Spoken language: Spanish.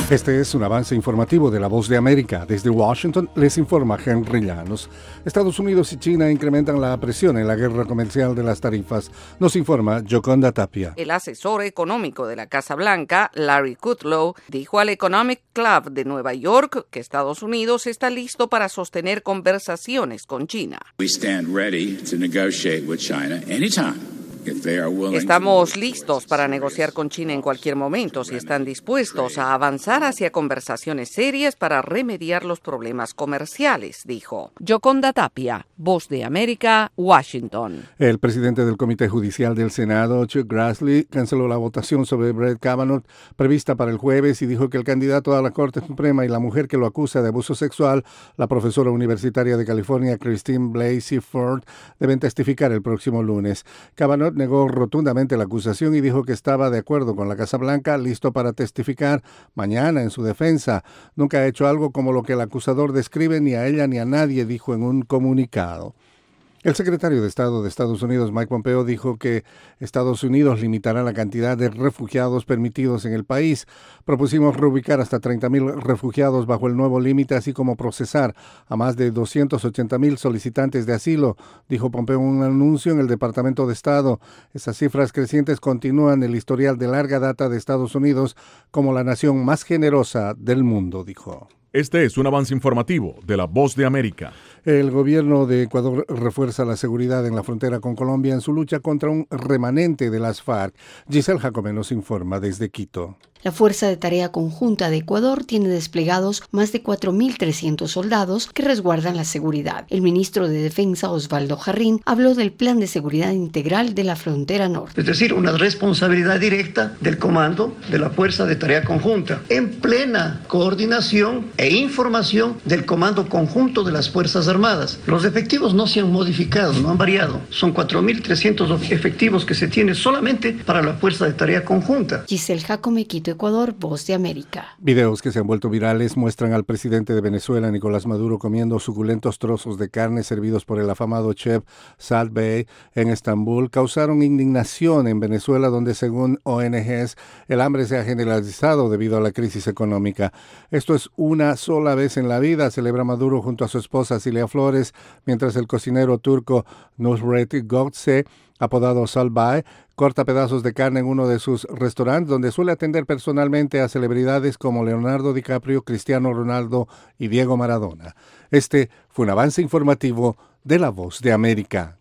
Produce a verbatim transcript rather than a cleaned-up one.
Este es un avance informativo de La Voz de América. Desde Washington les informa Henry Llanos. Estados Unidos y China incrementan la presión en la guerra comercial de las tarifas. Nos informa Yoconda Tapia. El asesor económico de la Casa Blanca, Larry Kudlow, dijo al Economic Club de Nueva York que Estados Unidos está listo para sostener conversaciones con China. We stand ready to negotiate with China anytime. Estamos listos para negociar con China en cualquier momento si están dispuestos a avanzar hacia conversaciones serias para remediar los problemas comerciales, dijo. Yoconda Tapia, Voz de América, Washington. El presidente del Comité Judicial del Senado, Chuck Grassley, canceló la votación sobre Brett Kavanaugh prevista para el jueves y dijo que el candidato a la Corte Suprema y la mujer que lo acusa de abuso sexual, la profesora universitaria de California, Christine Blasey Ford, deben testificar el próximo lunes. Kavanaugh negó rotundamente la acusación y dijo que estaba de acuerdo con la Casa Blanca, listo para testificar mañana en su defensa. Nunca ha hecho algo como lo que el acusador describe, ni a ella ni a nadie, dijo en un comunicado. El secretario de Estado de Estados Unidos, Mike Pompeo, dijo que Estados Unidos limitará la cantidad de refugiados permitidos en el país. Propusimos reubicar hasta treinta mil refugiados bajo el nuevo límite, así como procesar a más de doscientos ochenta mil solicitantes de asilo, dijo Pompeo en un anuncio en el Departamento de Estado. Esas cifras crecientes continúan el historial de larga data de Estados Unidos como la nación más generosa del mundo, dijo. Este es un avance informativo de La Voz de América. El gobierno de Ecuador refuerza la seguridad en la frontera con Colombia en su lucha contra un remanente de las FARC. Giselle Jacome nos informa desde Quito. La Fuerza de Tarea Conjunta de Ecuador tiene desplegados más de cuatro mil trescientos soldados que resguardan la seguridad. El ministro de Defensa, Osvaldo Jarrín, habló del Plan de Seguridad Integral de la Frontera Norte. Es decir, una responsabilidad directa del comando de la Fuerza de Tarea Conjunta, en plena coordinación e información del Comando Conjunto de las Fuerzas Armadas. Los efectivos no se han modificado, no han variado. Son cuatro mil trescientos efectivos que se tienen solamente para la Fuerza de Tarea Conjunta. Giselle Jacome, Quito, Ecuador, Voz de América. Videos que se han vuelto virales muestran al presidente de Venezuela, Nicolás Maduro, comiendo suculentos trozos de carne servidos por el afamado chef Saad Bey en Estambul. Causaron indignación en Venezuela, donde según O N Ges el hambre se ha generalizado debido a la crisis económica. Esto es una sola vez en la vida, celebra Maduro junto a su esposa Cilia Flores, mientras el cocinero turco Nusret Gökçe, apodado Salbay, corta pedazos de carne en uno de sus restaurantes, donde suele atender personalmente a celebridades como Leonardo DiCaprio, Cristiano Ronaldo y Diego Maradona. Este fue un avance informativo de La Voz de América.